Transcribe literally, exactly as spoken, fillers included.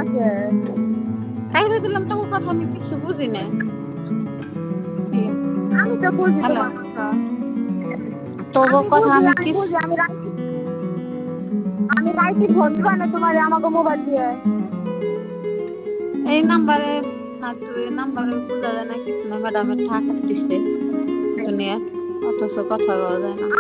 কে খাইতে দিলাম তো কথা আমি কিছু বুঝি না। আমি তো বুঝি হ্যালো, তোমার কথা। তোর আমি কথা বুঝি আমি আমি কিছু বুঝি আমি রাইতি আমি রাইতি ফোন দিবা না তোমার আমাকে মোবাইল দিয়ে। এই নাম্বারে না, তুই নাম্বারে বোঝা যায় না কিছু না, ম্যাডামের টাকা দিছে দুনিয়া, অথচ কথা বলা যায় না।